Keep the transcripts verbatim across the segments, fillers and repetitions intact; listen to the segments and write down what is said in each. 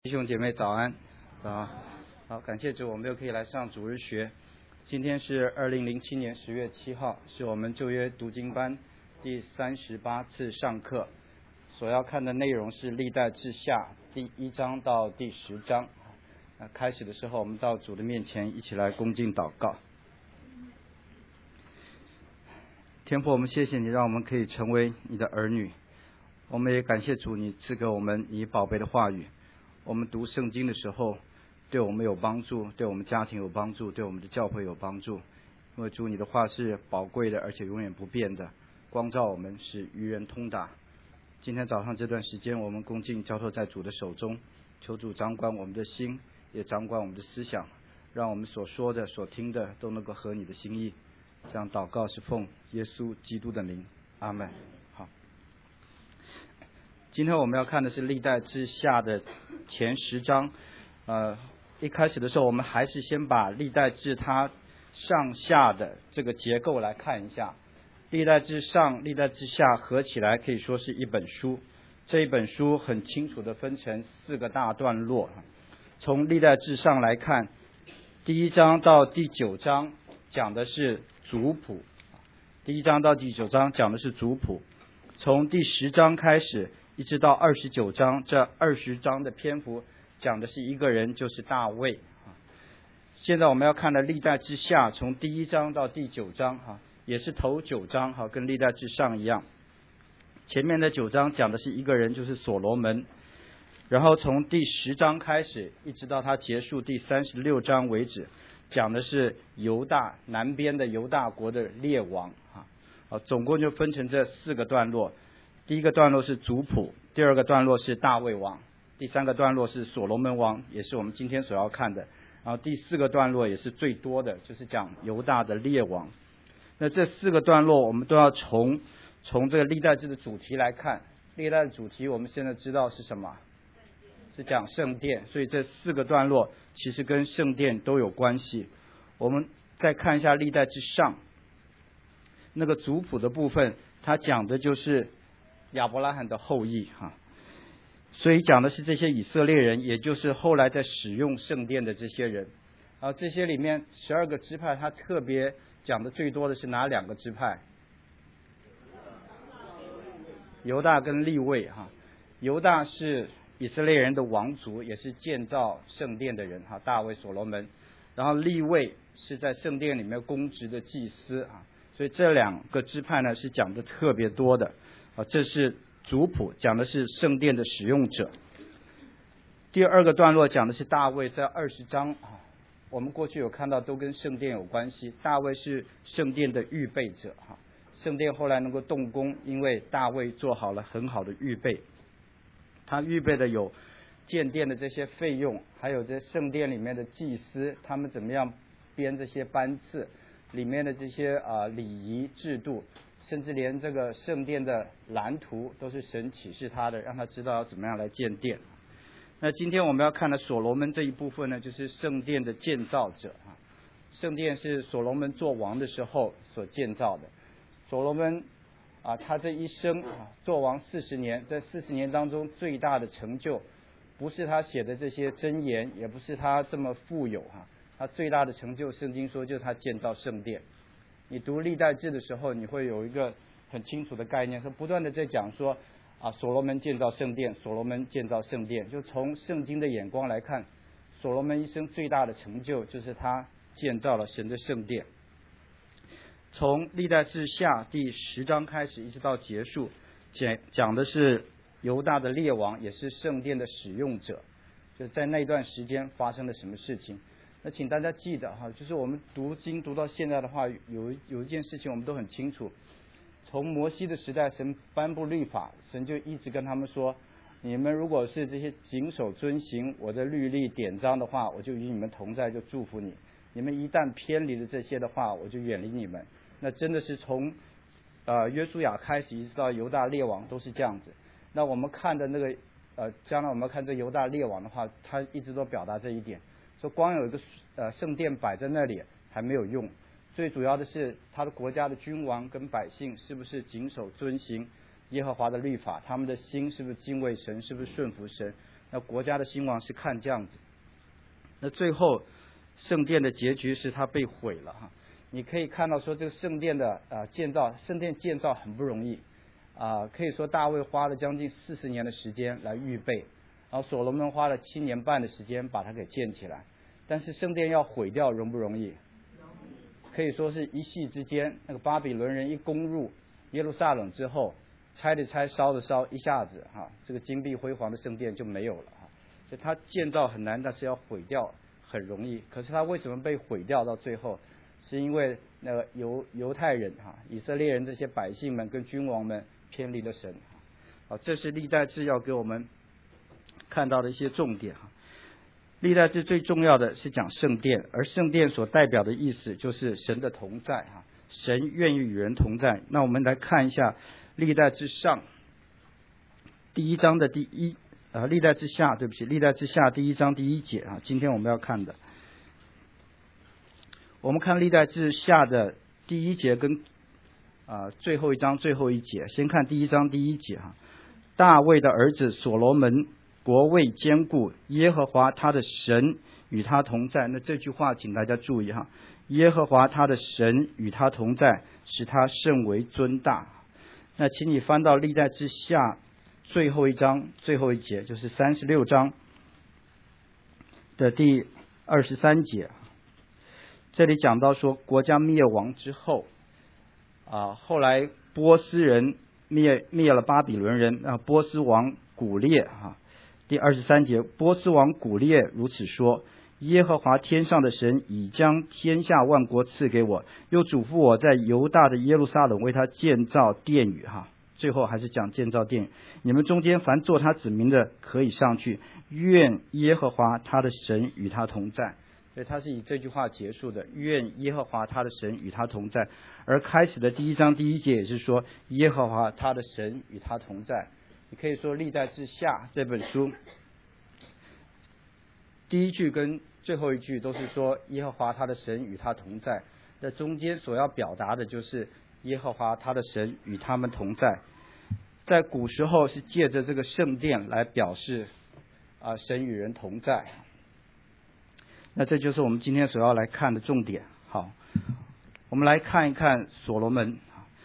弟兄姐妹早安啊！好，感谢主，我们又可以来上主日学。今天是二零零七年十月七号，是我们旧约读经班第三十八次上课。所要看的内容是历代志下第一章到第十章。那开始的时候，我们到主的面前一起来恭敬祷告。天父，我们谢谢你，让我们可以成为你的儿女。我们也感谢主，你赐给我们你宝贝的话语。我们读圣经的时候，对我们有帮助，对我们家庭有帮助，对我们的教会有帮助。因为主你的话是宝贵的，而且永远不变的，光照我们，使愚人通达。今天早上这段时间，我们恭敬交托在主的手中，求主掌管我们的心，也掌管我们的思想，让我们所说的、所听的都能够合你的心意。这样祷告是奉耶稣基督的名，阿们。好，今天我们要看的是历代志下的前十章。呃，一开始的时候，我们还是先把历代志它上下的这个结构来看一下。历代志上、历代志下合起来可以说是一本书。这一本书很清楚的分成四个大段落。从历代志上来看，第一章到第九章讲的是族谱。第一章到第九章讲的是族谱。从第十章开始一直到二十九章，这二十章的篇幅讲的是一个人，就是大卫。现在我们要看的历代志下，从第一章到第九章哈，也是头九章哈，跟历代志上一样。前面的九章讲的是一个人，就是所罗门。然后从第十章开始，一直到他结束第三十六章为止，讲的是犹大南边的犹大国的列王啊。总共就分成这四个段落。第一个段落是族谱，第二个段落是大卫王，第三个段落是所罗门王，也是我们今天所要看的。然后第四个段落也是最多的，就是讲犹大的列王。那这四个段落我们都要从从这个历代志的主题来看。历代的主题我们现在知道是什么？是讲圣殿，所以这四个段落其实跟圣殿都有关系。我们再看一下历代志上那个族谱的部分，它讲的就是亚伯拉罕的后裔哈，所以讲的是这些以色列人，也就是后来在使用圣殿的这些人。啊，这些里面十二个支派，他特别讲的最多的是哪两个支派？犹大跟利未哈。犹大是以色列人的王族，也是建造圣殿的人哈，大卫、所罗门。然后利未是在圣殿里面公职的祭司啊，所以这两个支派呢是讲的特别多的啊。这是族谱，讲的是圣殿的使用者。第二个段落讲的是大卫，在二十章啊，我们过去有看到都跟圣殿有关系。大卫是圣殿的预备者哈，圣殿后来能够动工，因为大卫做好了很好的预备。他预备的有建殿的这些费用，还有这圣殿里面的祭司，他们怎么样编这些班次，里面的这些啊、呃、礼仪制度，甚至连这个圣殿的蓝图都是神启示他的，让他知道要怎么样来建殿。那今天我们要看的所罗门这一部分呢，就是圣殿的建造者啊。圣殿是所罗门做王的时候所建造的。所罗门啊，他这一生啊，做王四十年，在四十年当中最大的成就，不是他写的这些箴言，也不是他这么富有哈、啊，他最大的成就，圣经说就是他建造圣殿。你读历代志的时候，你会有一个很清楚的概念，说不断的在讲说啊，所罗门建造圣殿，所罗门建造圣殿，就从圣经的眼光来看，所罗门一生最大的成就就是他建造了神的圣殿。从历代志下第十章开始一直到结束，讲讲的是犹大的列王，也是圣殿的使用者，就在那段时间发生了什么事情。那请大家记得哈，就是我们读经读到现在的话，有有一件事情我们都很清楚，从摩西的时代，神颁布律法，神就一直跟他们说，你们如果是这些谨守遵行我的律例典章的话，我就与你们同在，就祝福你。你们一旦偏离了这些的话，我就远离你们。那真的是从呃约书亚开始一直到犹大列王都是这样子。那我们看的那个呃，将来我们看这犹大列王的话，他一直都表达这一点，说光有一个呃圣殿摆在那里还没有用，最主要的是他的国家的君王跟百姓是不是谨守遵行耶和华的律法，他们的心是不是敬畏神，是不是顺服神， 那国家的兴亡是看这样子。那最后圣殿的结局是它被毁了哈。你可以看到说这个圣殿的啊建造，圣殿建造很不容易啊，可以说大卫花了将近四十年的时间来预备，然后所罗门花了七年半的时间把它给建起来。但是圣殿要毁掉容不容易？可以说是一夕之间，那个巴比伦人一攻入耶路撒冷之后，拆的拆，烧的烧，一下子哈，这个金碧辉煌的圣殿就没有了哈。所以它建造很难，但是要毁掉很容易。可是它为什么被毁掉到最后？是因为那个犹犹太人哈，以色列人这些百姓们跟君王们偏离了神。好，这是历代志要给我们看到的一些重点哈。历代志最重要的是讲圣殿，而圣殿所代表的意思就是神的同在哈，神愿意与人同在。那我们来看一下历代志上第一章的第一呃，历代志下对不起，历代志下第一章第一节啊，今天我们要看的。我们看历代志下的第一节跟啊、呃、最后一章最后一节，先看第一章第一节哈。大卫的儿子所罗门国位坚固，耶和华他的神与他同在。那这句话请大家注意哈，耶和华他的神与他同在，使他甚为尊大。那请你翻到历代志下最后一章最后一节，就是三十六章的第二十三节。这里讲到说国家灭亡之后啊，后来波斯人灭灭了巴比伦人啊，波斯王古列啊。第二十三节，波斯王古列如此说：耶和华天上的神已将天下万国赐给我，又嘱咐我在犹大的耶路撒冷为他建造殿宇哈。最后还是讲建造殿宇，你们中间凡做他子民的可以上去，愿耶和华他的神与他同在。所以他是以这句话结束的，愿耶和华他的神与他同在。而开始的第一章第一节也是说耶和华他的神与他同在。你可以说历代志下这本书第一句跟最后一句都是说耶和华他的神与他同在，那中间所要表达的就是耶和华他的神与他们同在。在古时候是借着这个圣殿来表示啊、呃、神与人同在。那这就是我们今天所要来看的重点。好，我们来看一看所罗门。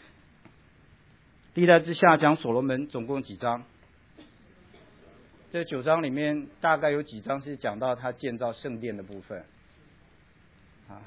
历代志下讲所罗门总共几章？这九章里面大概有几章是讲到他建造圣殿的部分啊？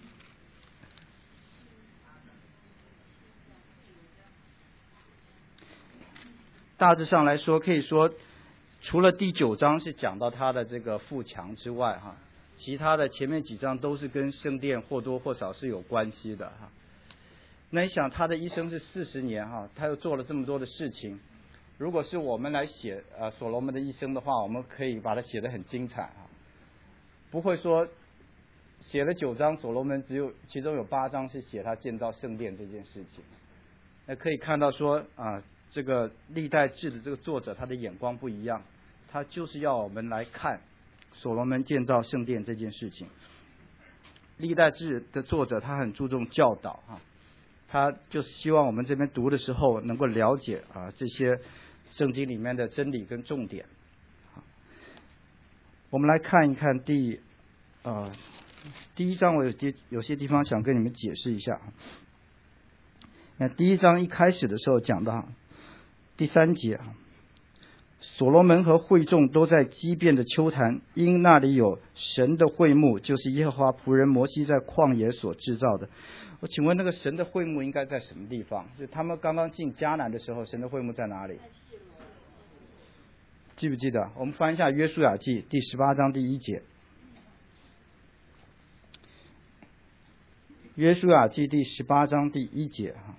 大致上来说，可以说除了第九章是讲到他的这个富强之外哈，其他的前面几章都是跟圣殿或多或少是有关系的哈。那你想他的一生是四十年哈，他又做了这么多的事情。如果是我们来写呃所罗门的一生的话，我们可以把它写得很精彩啊，不会说写了九章所罗门只有其中有八章是写他建造圣殿这件事情。那可以看到说啊，这个历代志的这个作者他的眼光不一样，他就是要我们来看所罗门建造圣殿这件事情。历代志的作者他很注重教导啊，他就是希望我们这边读的时候能够了解啊这些圣经里面的真理跟重点。我们来看一看第呃第一章，我有些有些地方想跟你们解释一下。那第一章一开始的时候讲到第三节，所罗门和会众都在基遍的丘坛，因那里有神的会幕，就是耶和华仆人摩西在旷野所制造的。我请问那个神的会幕应该在什么地方？就他们刚刚进迦南的时候，神的会幕在哪里？记不记得？我们翻一下约书亚记第十八章第一节。约书亚记第十八章第一节哈。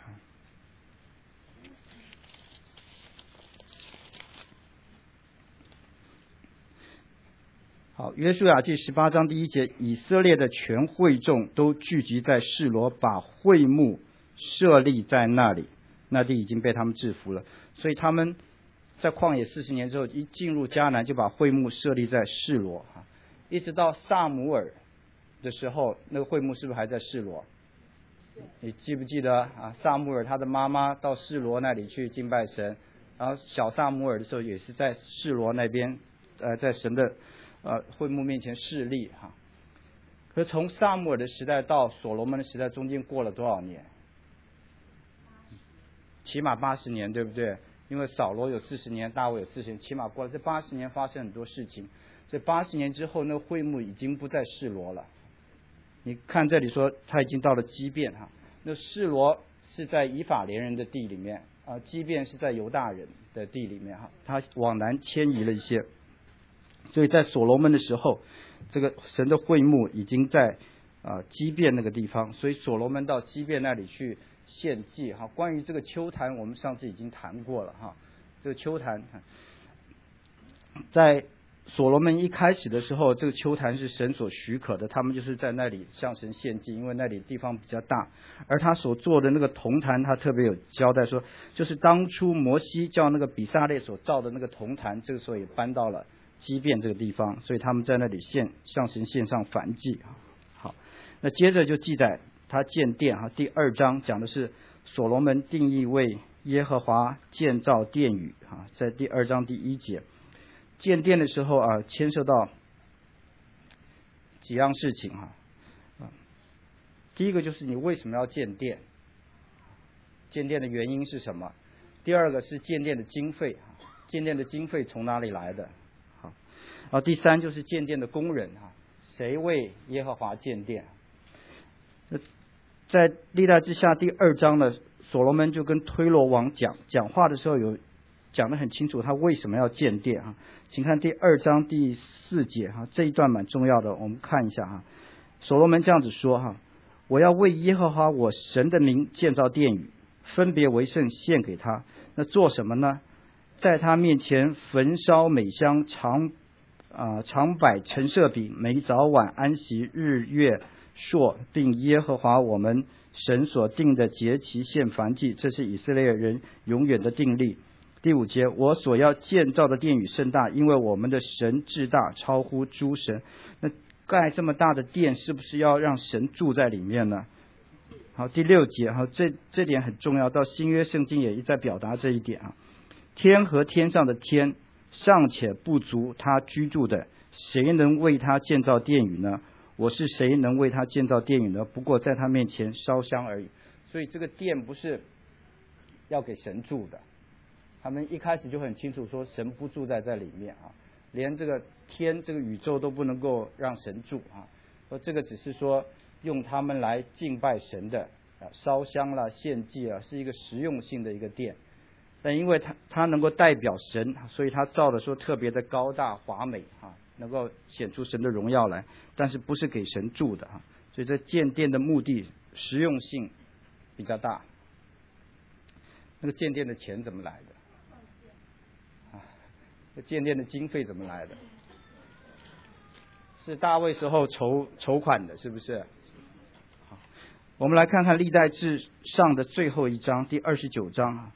好，约书亚记十八章第一节，以色列的全会众都聚集在示罗，把会幕设立在那里，那地已经被他们制服了。所以他们在旷野四十年之后，一进入迦南就把会幕设立在示罗，一直到撒母耳的时候，那个会幕是不是还在示罗？你记不记得啊？撒母耳他的妈妈到示罗那里去敬拜神，然后小撒母耳的时候也是在示罗那边呃在神的呃会幕面前侍立哈。可从撒母耳的时代到所罗门的时代中间过了多少年？起码八十年，对不对？因为扫罗有四十年，大卫有四十年，起码过了这八十年，发生很多事情。这八十年之后，那会幕已经不在示罗了。你看这里说，他已经到了基遍哈。那示罗是在以法莲人的地里面啊，基遍是在犹大人的地里面哈。他往南迁移了一些，所以在所罗门的时候，这个神的会幕已经在啊基遍那个地方，所以所罗门到基遍那里去献祭哈。关于这个丘坛，我们上次已经谈过了哈。这个丘坛在所罗门一开始的时候，这个丘坛是神所许可的，他们就是在那里向神献祭，因为那里地方比较大。而他所做的那个铜坛，他特别有交代说，就是当初摩西叫那个比撒列所造的那个铜坛，这个时候也搬到了基遍这个地方，所以他们在那里献向神献上燔祭。好，那接着就记载他建殿哈，第二章讲的是所罗门定义为耶和华建造殿宇哈，在第二章第一节。建殿的时候啊，牵涉到几样事情哈。第一个就是你为什么要建殿？建殿的原因是什么？第二个是建殿的经费，建殿的经费从哪里来的？好，然后第三就是建殿的工人哈，谁为耶和华建殿？在历代志下第二章呢，所罗门就跟推罗王讲讲话的时候有讲得很清楚，他为什么要建殿哈？请看第二章第四节哈，这一段蛮重要的，我们看一下哈。所罗门这样子说哈：我要为耶和华我神的名建造殿宇，分别为圣献给他。那做什么呢？在他面前焚烧美香，常啊、呃、常摆陈设饼，每早晚安息日月朔，并耶和华我们神所定的节期献燔祭，这是以色列人永远的定例。第五节，我所要建造的殿宇甚大，因为我们的神至大，超乎诸神。那盖这么大的殿，是不是要让神住在里面呢？好，第六节，好，这这点很重要，到新约圣经也一再表达这一点啊。天和天上的天尚且不足他居住的，谁能为他建造殿宇呢？我是谁能为他建造殿宇呢？不过在他面前烧香而已。所以这个殿不是要给神住的。他们一开始就很清楚说，神不住在这里面啊，连这个天、这个宇宙都不能够让神住啊。说这个只是说用他们来敬拜神的啊，烧香啦、献祭啊，是一个实用性的一个殿。但因为它它能够代表神，所以它造的说特别的高大华美啊，能够显出神的荣耀来，但是不是给神住的啊。所以这建殿的目的实用性比较大。那个建殿的钱怎么来的？建殿的经费怎么来的？是大卫时候筹筹款的，是不是？好，我们来看看历代志上的最后一章，第二十九章。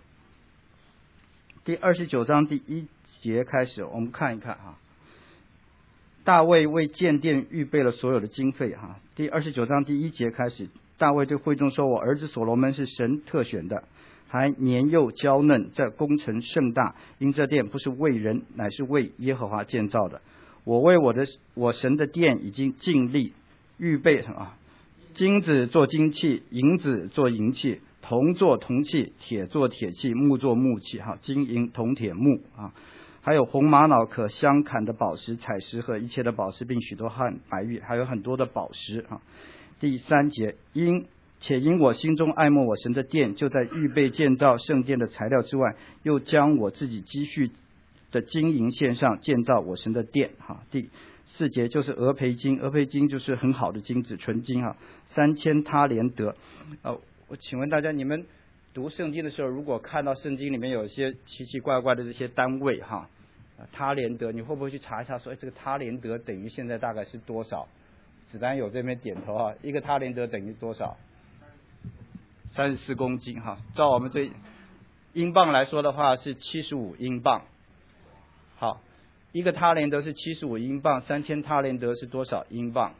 第二十九章第一节开始，我们看一看哈。大卫为建殿预备了所有的经费哈。第二十九章第一节开始，大卫对会众说：“我儿子所罗门是神特选的，还年幼娇嫩，这工程盛大，因这殿不是为人，乃是为耶和华建造的。我为我的我神的殿已经尽力预备什么？金子做金器，银子做银器，铜做铜器，铁做铁器，木做木器，哈，金银铜铁木啊，还有红玛瑙可相砍的宝石、彩石和一切的宝石，并许多汉白玉，还有很多的宝石啊。第三节，因且因我心中爱慕我神的殿，就在预备建造圣殿的材料之外，又将我自己积蓄的金银献上，建造我神的殿。哈，第四节就是俄培金，俄培金就是很好的金子，纯金哈，三千他连得。呃，我请问大家，你们读圣经的时候，如果看到圣经里面有一些奇奇怪怪的这些单位哈，他连得，你会不会去查一下说，哎，这个他连得等于现在大概是多少？子丹友这边点头啊，一个他连得等于多少？三十四公斤哈，照我们这英镑来说的话是七十五英镑。好，一个他连得是七十五英镑，三千他连得是多少英镑？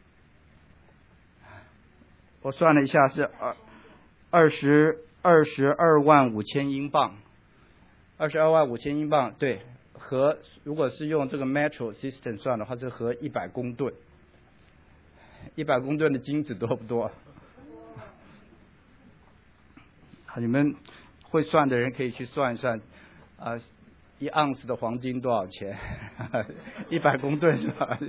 我算了一下是二二十二十二万五千英镑，二十二万五千英镑，对， 和如果是用这个 metro system 算的话，是和一百公吨。一百公吨的金子多不多？你们会算的人可以去算一算，啊、呃，一盎司的黄金多少钱？一百公吨是吧？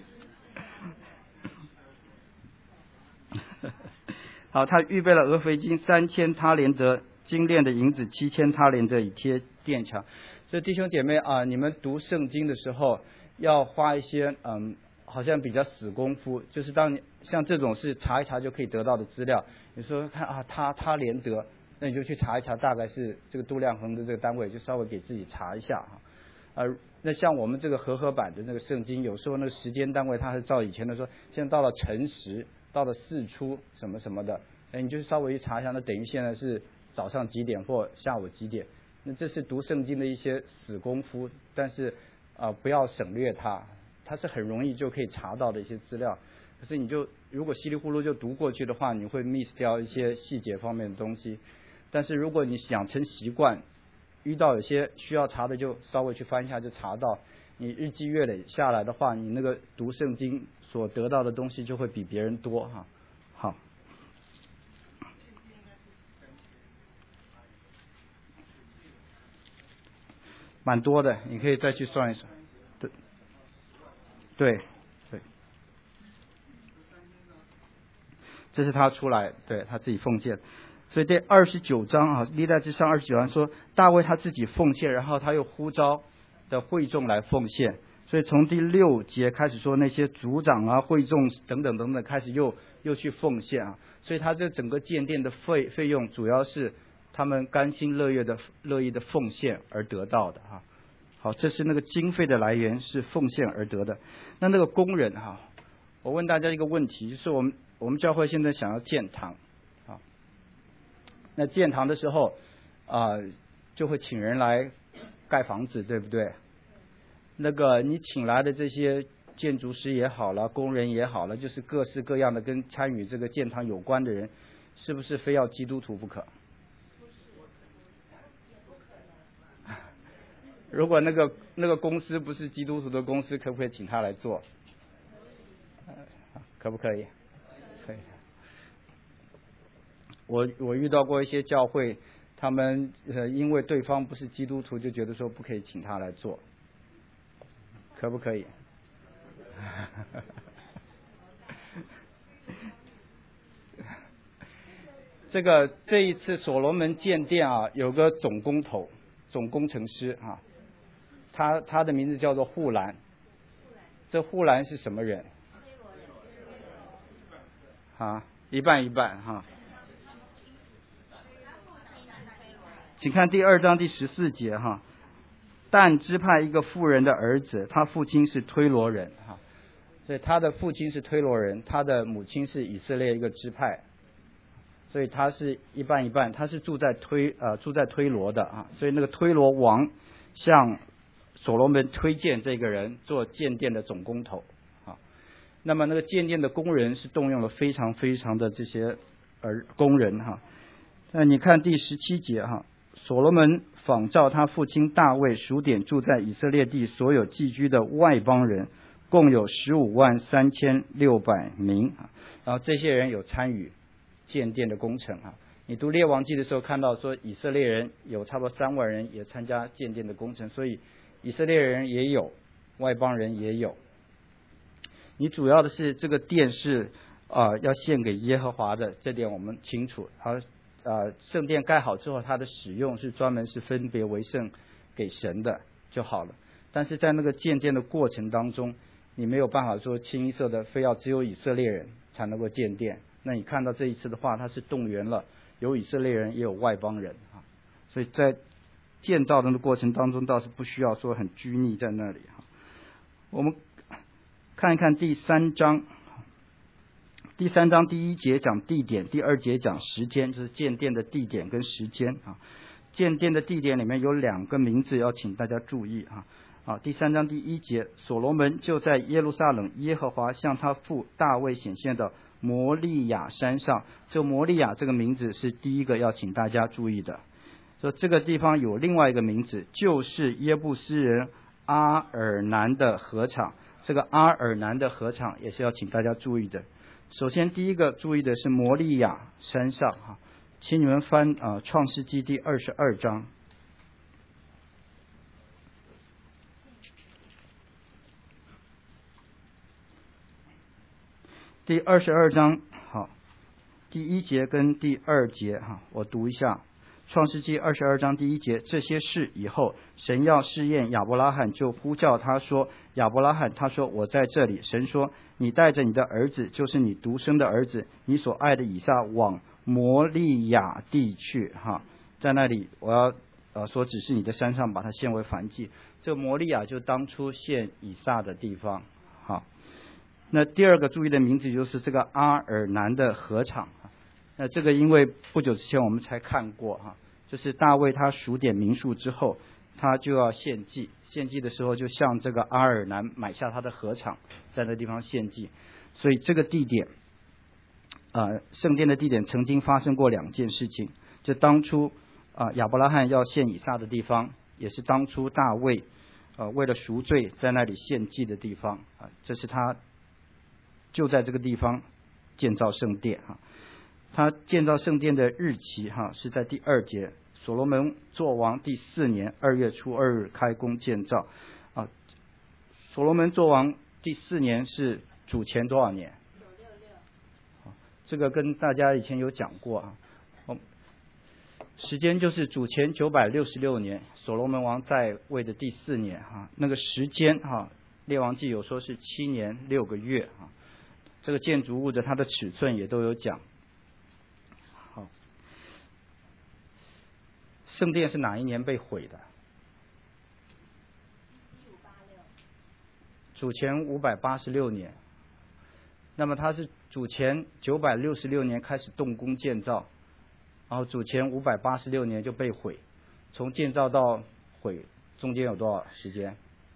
好，他预备了俄斐金三千他连得，精炼的银子七千他连得，以贴殿墙。所以弟兄姐妹啊，你们读圣经的时候要花一些嗯，好像比较死功夫，就是当你像这种是查一查就可以得到的资料，你说看啊，他他连得。那你就去查一查，大概是这个度量衡的这个单位，就稍微给自己查一下哈。呃，那像我们这个和合版的那个圣经，有时候那个时间单位它是照以前的说，现在到了辰时，到了巳初什么什么的，哎，你就稍微去查一下，那等于现在是早上几点或下午几点。那这是读圣经的一些死功夫，但是啊、呃，不要省略它，它是很容易就可以查到的一些资料。可是你就如果稀里糊涂就读过去的话，你会 miss 掉一些细节方面的东西。但是如果你养成习惯，遇到有些需要查的就稍微去翻一下就查到，你日积月累下来的话，你那个读圣经所得到的东西就会比别人多哈。好，蛮多的，你可以再去算一算。对，对，对，这是他出来，对他自己奉献。所以这二十九章啊，历代志上二十九章说大卫他自己奉献，然后他又呼召的会众来奉献。所以从第六节开始说那些族长啊、会众等等等等开始又又去奉献啊。所以他这整个建殿的费费用主要是他们甘心乐业的乐意的奉献而得到的哈。好，这是那个经费的来源是奉献而得的。那那个工人哈，我问大家一个问题，就是我们我们教会现在想要建堂。那建堂的时候啊、呃，就会请人来盖房子，对不对？那个你请来的这些建筑师也好了，工人也好了，就是各式各样的跟参与这个建堂有关的人，是不是非要基督徒不可？如果那个那个公司不是基督徒的公司，可不可以请他来做？可不可以？可以。我我遇到过一些教会，他们呃因为对方不是基督徒，就觉得说不可以请他来做，可不可以？这个这一次所罗门建殿啊，有个总工头、总工程师啊，他他的名字叫做户兰。这户兰是什么人？啊，一半一半哈。请看第二章第十四节哈，但支派一个妇人的儿子，他父亲是推罗人哈，所以他的父亲是推罗人，他的母亲是以色列一个支派，所以他是一半一半，他是住在推呃住在推罗的啊，所以那个推罗王向所罗门推荐这个人做建殿的总工头啊，那么那个建殿的工人是动用了非常非常的这些儿工人哈，那你看第十七节哈。所罗门仿照他父亲大卫数点住在以色列地所有寄居的外邦人，共有十五万三千六百名，然后这些人有参与建殿的工程啊。你读列王记的时候看到说以色列人有差不多三万人也参加建殿的工程，所以以色列人也有，外邦人也有。你主要的是这个殿是啊、呃、要献给耶和华的，这点我们清楚。而呃，圣殿盖好之后，它的使用是专门是分别为圣给神的就好了。但是在那个建殿的过程当中，你没有办法说清一色的非要只有以色列人才能够建殿。那你看到这一次的话，它是动员了有以色列人也有外邦人啊，所以在建造的过程当中倒是不需要说很拘泥在那里哈。我们看一看第三章。第三章第一节讲地点，第二节讲时间，就是建殿的地点跟时间啊。建殿的地点里面有两个名字要请大家注意啊。啊，第三章第一节，所罗门就在耶路撒冷耶和华向他父大卫显现的摩利亚山上。这摩利亚这个名字是第一个要请大家注意的。说这个地方有另外一个名字，就是耶布斯人阿尔南的禾场。这个阿尔南的禾场也是要请大家注意的。首先第一个注意的是摩利亚山上哈，请你们翻啊、呃、创世纪第二十二章。第二十二章，好，第一节跟第二节哈，我读一下。创世纪二十二章第一节，这些事以后，神要试验亚伯拉罕，就呼叫他说：“亚伯拉罕。”他说：“我在这里。”神说：“你带着你的儿子，就是你独生的儿子，你所爱的以撒，往摩利亚地去。”哈，在那里，我要呃说，只是你的山上，把它献为燔祭。这个摩利亚就当初献以撒的地方。好，那第二个注意的名字就是这个阿尔南的禾场。那这个因为不久之前我们才看过哈，就是大卫他数点民数之后，他就要献祭，献祭的时候就向这个阿尔南买下他的禾场，在那地方献祭。所以这个地点，呃，圣殿的地点曾经发生过两件事情，就当初啊、呃、亚伯拉罕要献以撒的地方，也是当初大卫呃为了赎罪在那里献祭的地方啊、呃，这是他就在这个地方建造圣殿哈。他建造圣殿的日期哈是在第二节，所罗门作王第四年二月初二日开工建造啊。所罗门作王第四年是主前多少年？这个跟大家以前有讲过啊。时间就是主前九百六十六年，所罗门王在位的第四年哈。那个时间哈，列王记有说是七年六个月啊。这个建筑物的它的尺寸也都有讲。圣殿是哪一年被毁的？主前五百八十六年。那么它是主前九百六十六年开始动工建造，然后主前五百八十六年就被毁。从建造到毁中间有多少时间？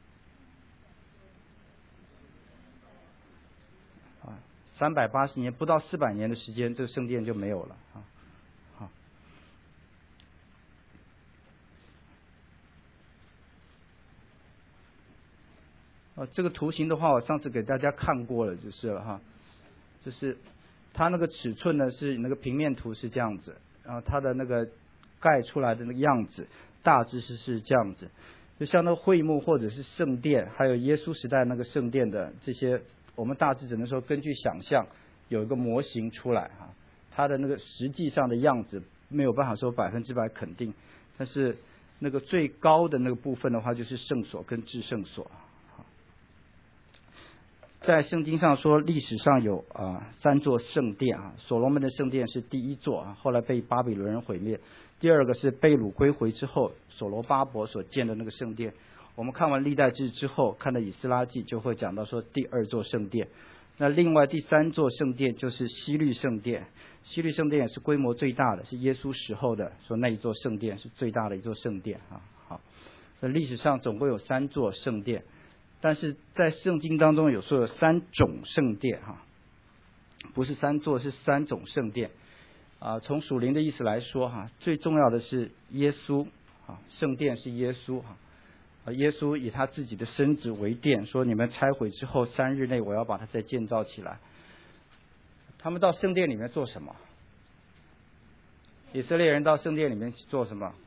啊，三百八十年，不到四百年的时间，这个圣殿就没有了啊。呃，这个图形的话，我上次给大家看过了，就是了哈，就是它那个尺寸呢是那个平面图是这样子，然后它的那个盖出来的那个样子，大致是是这样子，就像那个会幕或者是圣殿，还有耶稣时代那个圣殿的这些，我们大致只能说根据想象有一个模型出来哈，它的那个实际上的样子没有办法说百分之百肯定，但是那个最高的那个部分的话，就是圣所跟至圣所。在圣经上说，历史上有啊、呃、三座圣殿啊，所罗门的圣殿是第一座啊，后来被巴比伦人毁灭。第二个是被掳归回之后，所罗巴伯所建的那个圣殿。我们看完历代志之后，看到以斯拉记就会讲到说第二座圣殿。那另外第三座圣殿就是西律圣殿，西律圣殿也是规模最大的，是耶稣时候的，说那一座圣殿是最大的一座圣殿啊。好，所以历史上总共有三座圣殿。但是在圣经当中有说有三种圣殿哈，不是三座，是三种圣殿啊。从属灵的意思来说哈，最重要的是耶稣啊，圣殿是耶稣哈，啊，耶稣以他自己的身子为殿，说你们拆毁之后三日内我要把它再建造起来。他们到圣殿里面做什么？以色列人到圣殿里面做什么？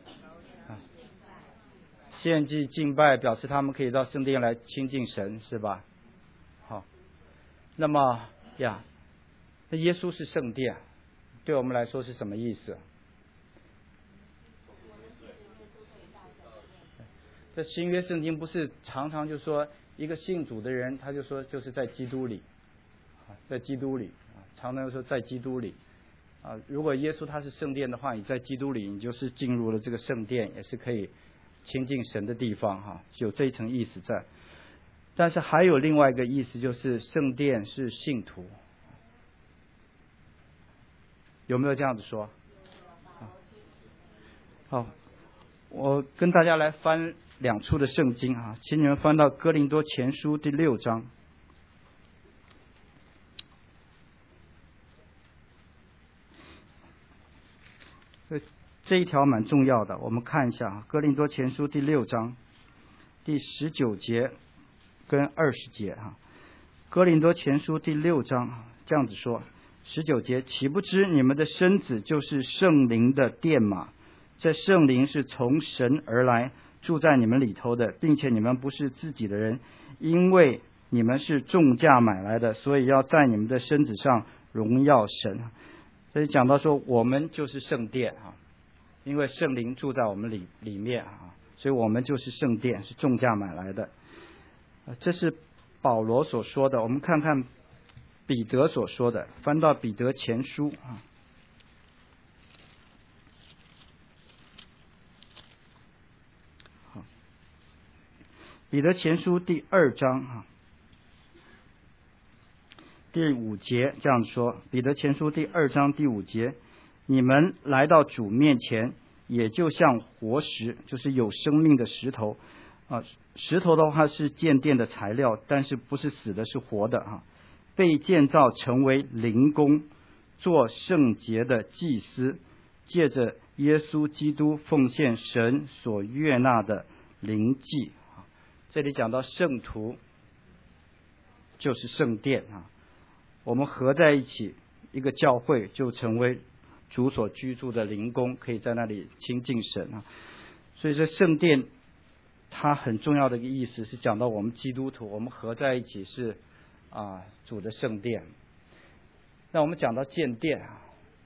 献祭敬拜，表示他们可以到圣殿来亲近神，是吧？好，那么呀，那耶稣是圣殿，对我们来说是什么意思？这新约圣经不是常常就说一个信主的人，他就说就是在基督里，在基督里，常常说在基督里啊。如果耶稣他是圣殿的话，你在基督里，你就是进入了这个圣殿，也是可以亲近神的地方哈，有这一层意思在。但是还有另外一个意思，就是圣殿是信徒，有没有这样子说？好，我跟大家来翻两处的圣经啊，请你们翻到哥林多前书第六章。这一条蛮重要的，我们看一下啊，哥林多前书第六章第十九节跟二十节哈。哥林多前书第六章这样子说，十九节，岂不知你们的身子就是圣灵的殿吗？这圣灵是从神而来，住在你们里头的，并且你们不是自己的人，因为你们是重价买来的，所以要在你们的身子上荣耀神。所以讲到说，我们就是圣殿啊，因为圣灵住在我们里里面啊，所以我们就是圣殿，是重价买来的。这是保罗所说的。我们看看彼得所说的，翻到彼得前书啊。好，彼得前书第二章啊，第五节这样说。彼得前书第二章第五节，你们来到主面前，也就像活石，就是有生命的石头啊。石头的话是建殿的材料，但是不是死的，是活的啊。被建造成为灵宫，做圣洁的祭司，借着耶稣基督奉献神所悦纳的灵祭。这里讲到圣徒就是圣殿啊，我们合在一起，一个教会就成为主所居住的灵宫，可以在那里亲近神啊。所以这圣殿它很重要的一个意思是讲到我们基督徒，我们合在一起是啊主的圣殿。那我们讲到建殿啊，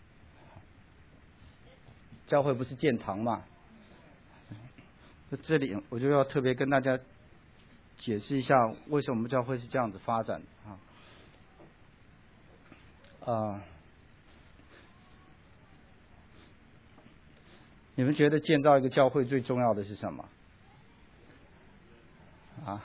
教会不是建堂嘛？这里我就要特别跟大家解释一下，为什么我们教会是这样子发展啊？啊，你们觉得建造一个教会最重要的是什么？啊，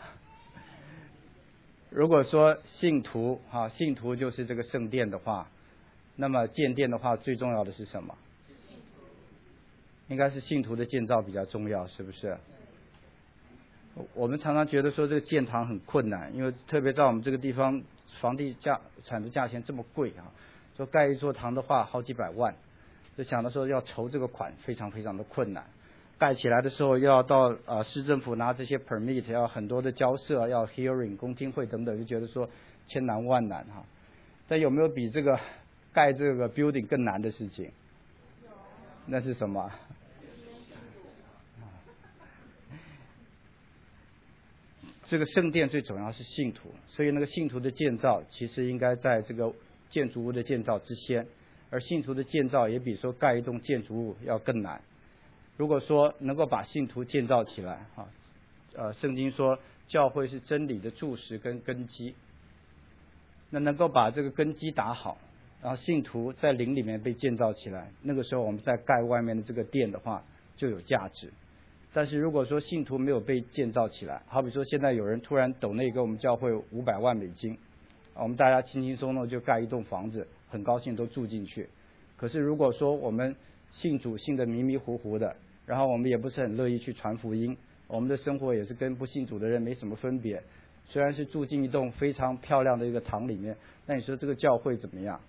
如果说信徒啊，信徒就是这个圣殿的话，那么建殿的话，最重要的是什么？应该是信徒的建造比较重要，是不是？我们常常觉得说这个建堂很困难，因为特别在我们这个地方，房地价产的价钱这么贵啊，说盖一座堂的话好几百万，就想到说要筹这个款非常非常的困难。盖起来的时候要到呃市政府拿这些 permit， 要很多的交涉，要 hearing 公听会等等，就觉得说千难万难哈。但有没有比这个盖这个 building 更难的事情？那是什么？这个圣殿最重要是信徒，所以那个信徒的建造其实应该在这个建筑物的建造之先，而信徒的建造也比说盖一栋建筑物要更难。如果说能够把信徒建造起来啊，呃，圣经说教会是真理的柱石跟根基，那能够把这个根基打好，然后信徒在灵里面被建造起来，那个时候我们再盖外面的这个殿的话就有价值。但是如果说信徒没有被建造起来，好比说现在有人突然抖内给我们教会五百万美金，我们大家轻轻松松就盖一栋房子，很高兴都住进去。可是如果说我们信主信的迷迷糊糊的，然后我们也不是很乐意去传福音，我们的生活也是跟不信主的人没什么分别，虽然是住进一栋非常漂亮的一个堂里面，那你说这个教会怎么样？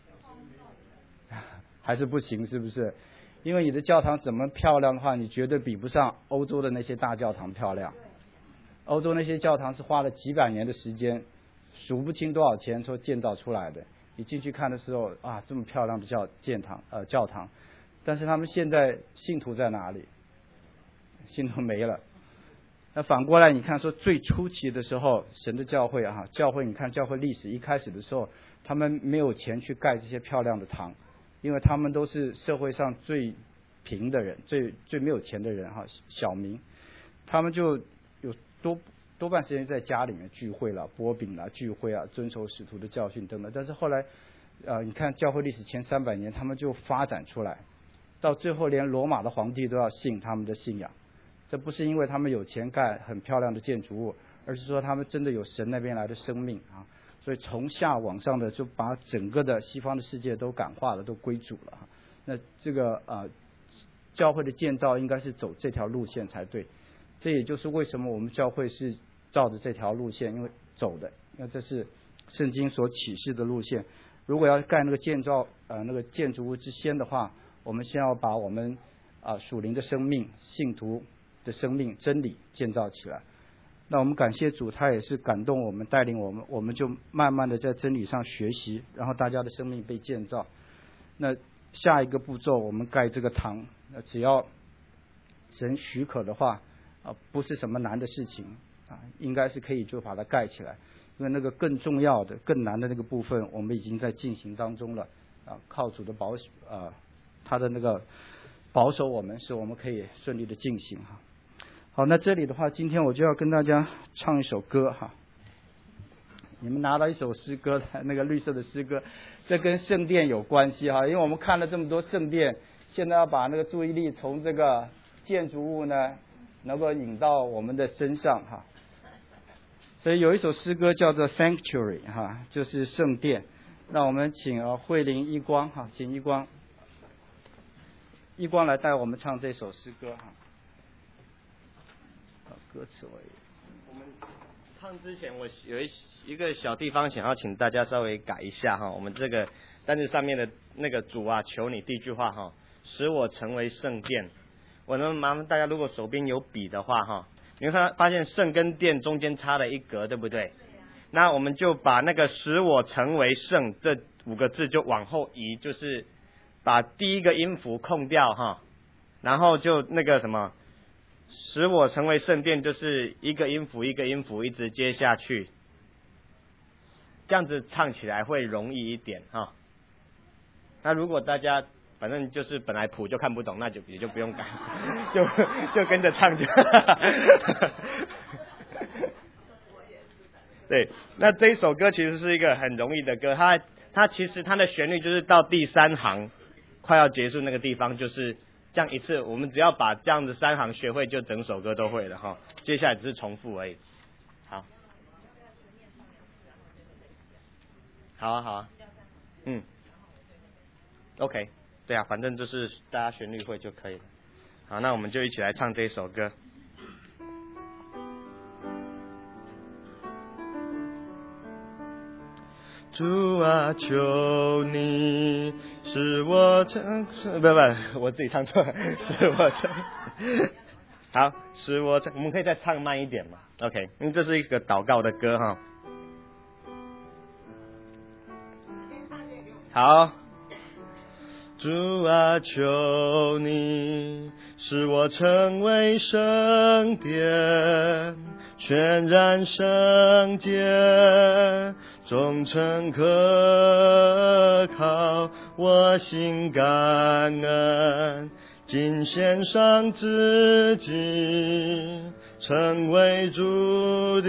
还是不行，是不是？因为你的教堂怎么漂亮的话，你绝对比不上欧洲的那些大教堂漂亮。欧洲那些教堂是花了几百年的时间，数不清多少钱所建造出来的。你进去看的时候啊，这么漂亮的教建堂呃教堂，但是他们现在信徒在哪里？信徒没了。那反过来你看说最初期的时候，神的教会啊，教会你看教会历史一开始的时候，他们没有钱去盖这些漂亮的堂，因为他们都是社会上最贫的人，最最没有钱的人哈，小民，他们就有多多半时间在家里面聚会了、擘饼了、聚会啊，遵守使徒的教训等等。但是后来，呃，你看教会历史前三百年，他们就发展出来，到最后连罗马的皇帝都要信他们的信仰。这不是因为他们有钱盖很漂亮的建筑物，而是说他们真的有神那边来的生命啊。所以从下往上的就把整个的西方的世界都感化了，都归主了。那这个呃教会的建造应该是走这条路线才对。这也就是为什么我们教会是照着这条路线因为走的，因为这是圣经所启示的路线。如果要盖那个建造呃那个建筑物之先的话，我们先要把我们啊、呃、属灵的生命、信徒的生命、真理建造起来。 那我们感谢主，他也是感动我们，带领我们，我们就慢慢的在真理上学习，然后大家的生命被建造。那下一个步骤，我们盖这个堂，那只要神许可的话，啊，不是什么难的事情啊，应该是可以就把它盖起来。因为那个更重要的、更难的那个部分，我们已经在进行当中了啊，靠主的保啊，他的那个保守我们，使我们可以顺利的进行哈。好，那这里的话，今天我就要跟大家唱一首歌哈。你们拿到一首诗歌，那个绿色的诗歌，这跟圣殿有关系哈，因为我们看了这么多圣殿，现在要把那个注意力从这个建筑物呢，能够引到我们的身上哈。所以有一首诗歌叫做 Sanctuary 哈，就是圣殿。那我们请呃慧玲一光哈，请一光，一光来带我们唱这首诗歌哈。歌词而已。 我们唱之前，我有一一个小地方想要请大家稍微改一下哈。我们这个单子上面的那个主啊，求你第一句话哈，使我成为圣殿。我能麻烦大家，如果手边有笔的话哈，你会发发现圣跟殿中间差了一格，对不对？那我们就把那个使我成为圣这五个字就往后移，就是把第一个音符空掉哈，然后就那个什么。使我成为圣殿，就是一个音符一个音符一直接下去，这样子唱起来会容易一点哈。那如果大家反正就是本来谱就看不懂，那就也就不用改，就就跟着唱就。对，那这一首歌其实是一个很容易的歌，它它其实它的旋律就是到第三行快要结束那个地方，就是这样一次，我们只要把这样子三行学会，就整首歌都会了哈。接下来只是重复而已。好，好啊，好啊，嗯 ，OK， 对啊，反正就是大家旋律会就可以了。好，那我们就一起来唱这首歌。主啊，求你使我成，不不，我自己唱错了，使我成，好，使我成，我们可以再唱慢一点嘛 ？OK， 因为这是一个祷告的歌哈。好，主啊，求你使我成为圣殿，全然圣洁。忠诚可靠，我心感恩，尽献上自己，成为主的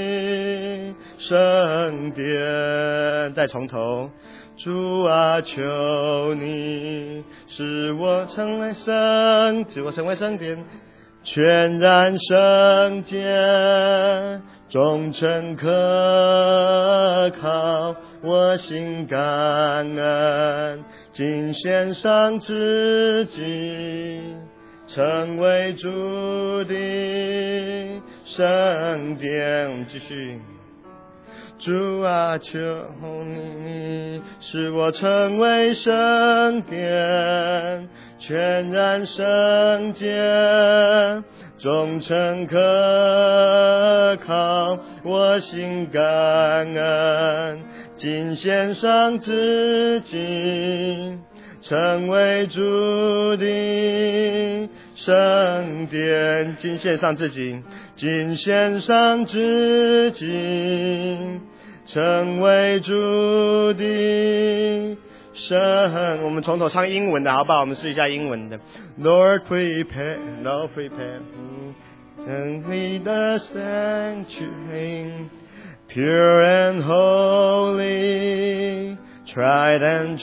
圣殿。再从头，主啊，求你使我成为圣，使我成为圣殿，全然圣洁。忠诚可靠，我心感恩，尽献上自己，成为主的圣殿。继续，主啊，求你使我成为圣殿，全然圣洁。忠诚可靠，我心感恩，尽献上自己，成为主的圣殿。尽献上自己，尽献上自己，成为主的圣。我们从头唱英文的好不好？我们试一下英文的。Lord prepare, Lord prepare me, and lead the sanctuary, pure and holy, tried and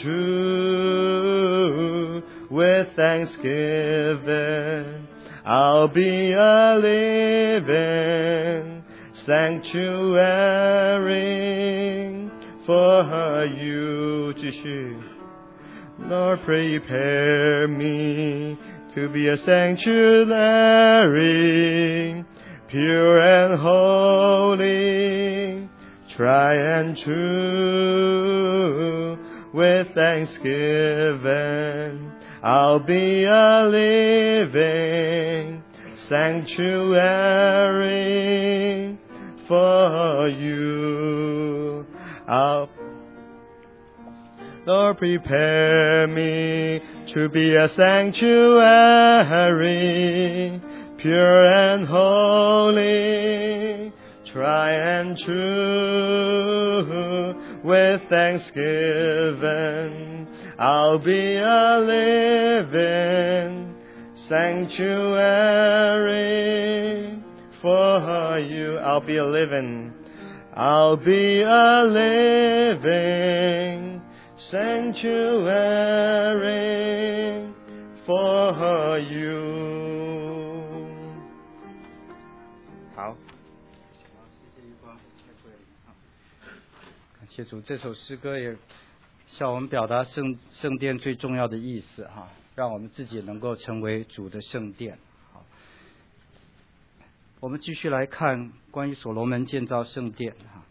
true, with thanksgiving, I'll be a living sanctuary for you. 继续。Lord, prepare me to be a sanctuary, pure and holy, tried and true, with thanksgiving, I'll be a living sanctuary for you. I'll Lord, prepare me to be a sanctuary, pure and holy, tried and true. With thanksgiving, I'll be a living sanctuary for you. I'll be a living, I'll be a living sanctuary for you. 好，谢谢一光，感谢主，这首诗歌也向我们表达圣圣殿最重要的意思哈，让我们自己能够成为主的圣殿。好，我们继续来看关于所罗门建造圣殿哈。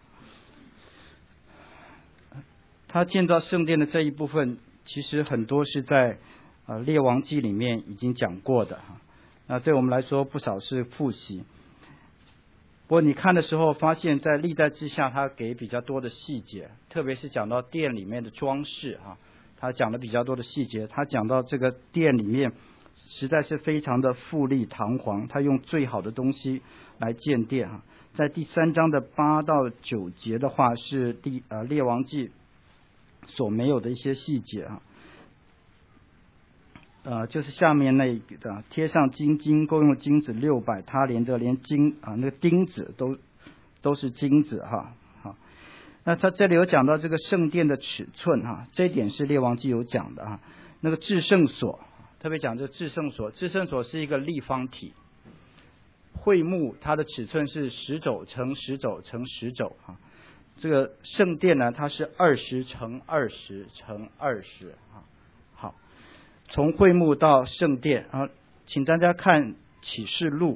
他建造圣殿的这一部分，其实很多是在呃列王记里面已经讲过的哈。那对我们来说，不少是复习。不过你看的时候，发现在历代之下，他给比较多的细节，特别是讲到殿里面的装饰哈，他讲了比较多的细节。他讲到这个殿里面实在是非常的富丽堂皇，他用最好的东西来建殿哈。在第三章的八到九节的话，是第呃列王记所没有的一些细节啊，呃，就是下面那个贴上金金，共用金子六百，它连着连金啊那个钉子都都是金子哈。好，那他这里有讲到这个圣殿的尺寸哈，这一点是列王记有讲的啊。那个至圣所，特别讲这至圣所，至圣所是一个立方体，会幕它的尺寸是十肘乘十肘乘十肘哈。这个圣殿呢，它是二十乘二十乘二十啊。好，从会幕到圣殿啊，请大家看启示录。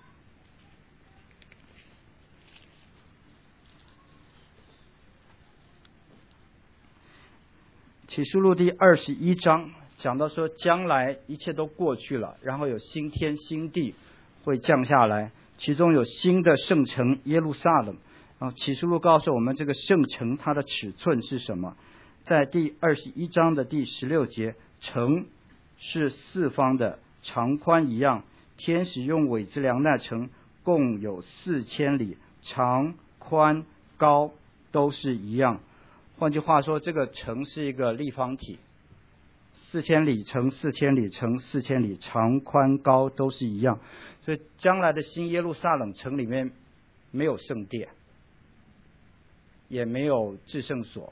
启示录第二十一章讲到说，将来一切都过去了，然后有新天新地会降下来，其中有新的圣城耶路撒冷。啊，启示录告诉我们这个圣城它的尺寸是什么？在第二十一章的第十六节，城是四方的，长宽一样，天使用苇子量那城，共有四千里，长宽高都是一样。换句话说，这个城是一个立方体，四千里乘四千里乘四千里，长宽高都是一样。所以将来的新耶路撒冷城里面没有圣殿，也没有至圣所，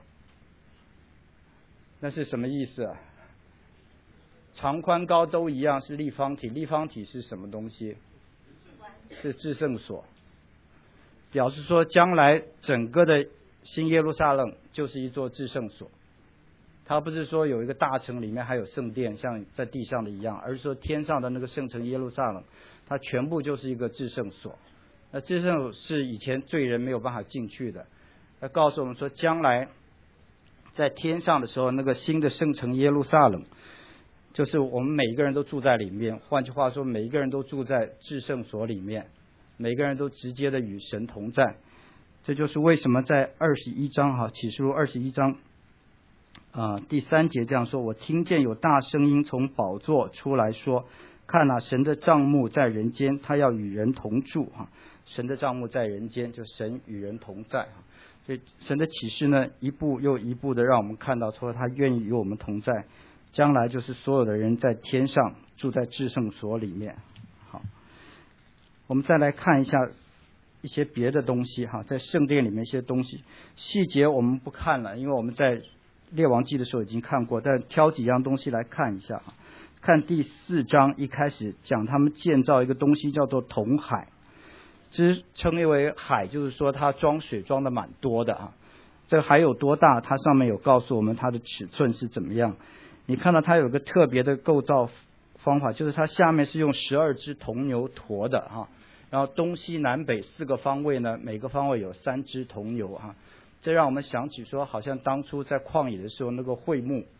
那是什么意思啊？长宽高都一样，是立方体。立方体是什么东西？是至圣所，表示说将来整个的新耶路撒冷就是一座至圣所。它不是说有一个大城里面还有圣殿，像在地上的一样，而是说天上的那个圣城耶路撒冷，它全部就是一个至圣所。那至圣所是以前罪人没有办法进去的。他告诉我们说，将来在天上的时候，那个新的圣城耶路撒冷，就是我们每一个人都住在里面。换句话说，每一个人都住在至圣所里面，每个人都直接的与神同在。这就是为什么在二十一章哈，启示录二十一章啊、呃、第三节这样说：我听见有大声音从宝座出来说，看哪，神的帐幕在人间，他要与人同住哈。神的帐幕在人间，就神与人同在哈。所以神的启示呢，一步又一步的让我们看到说他愿意与我们同在，将来就是所有的人在天上住在至圣所里面。好，我们再来看一下一些别的东西哈，在圣殿里面一些东西细节我们不看了，因为我们在列王记的时候已经看过，但挑几样东西来看一下。看第四章一开始讲他们建造一个东西叫做铜海，之称为海，就是说它装水装的蛮多的啊。这个海有多大，它上面有告诉我们它的尺寸是怎么样。你看到它有个特别的构造方法，就是它下面是用十二只铜牛驮的哈，然后东西南北四个方位呢，每个方位有三只铜牛哈。这让我们想起说，好像当初在旷野的时候，那个会幕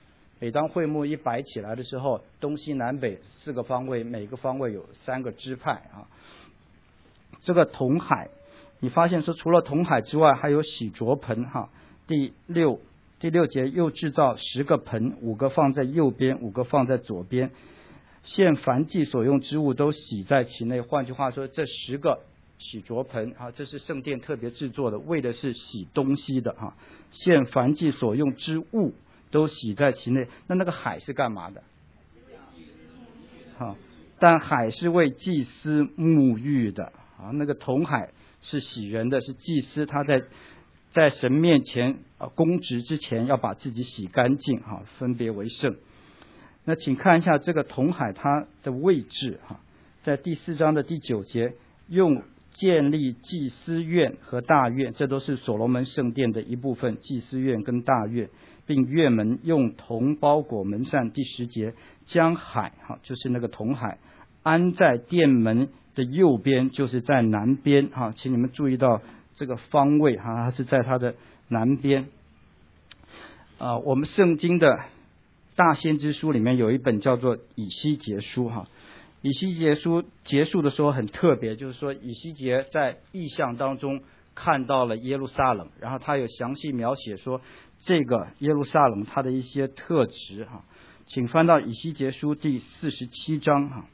每当会幕一摆起来的时候，东西南北四个方位，每个方位有三个支派啊。这个铜海，你发现说除了铜海之外，还有洗濯盆哈。第六第六节又制造十个盆，五个放在右边，五个放在左边，现凡祭所用之物都洗在其内。换句话说，这十个洗濯盆啊，这是圣殿特别制作的，为的是洗东西的哈。现凡祭所用之物都洗在其内。那那个海是干嘛的？好，但海是为祭司沐浴的啊。那个铜海是洗人的，是祭司他在在神面前啊公职之前要把自己洗干净哈，分别为圣。那请看一下这个铜海它的位置哈，在第四章的第九节，用建立祭司院和大院，这都是所罗门圣殿的一部分，祭司院跟大院，并院门用铜包裹门扇。第十节，将海哈，就是那个铜海安在殿门的右边，就是在南边哈，请你们注意到这个方位哈，它是在它的南边。啊，我们圣经的大先知书里面有一本叫做以西结书哈。以西结书结束的时候很特别，就是说以西结在异象当中看到了耶路撒冷，然后他有详细描写说这个耶路撒冷它的一些特质哈。请翻到以西结书第四十七章哈。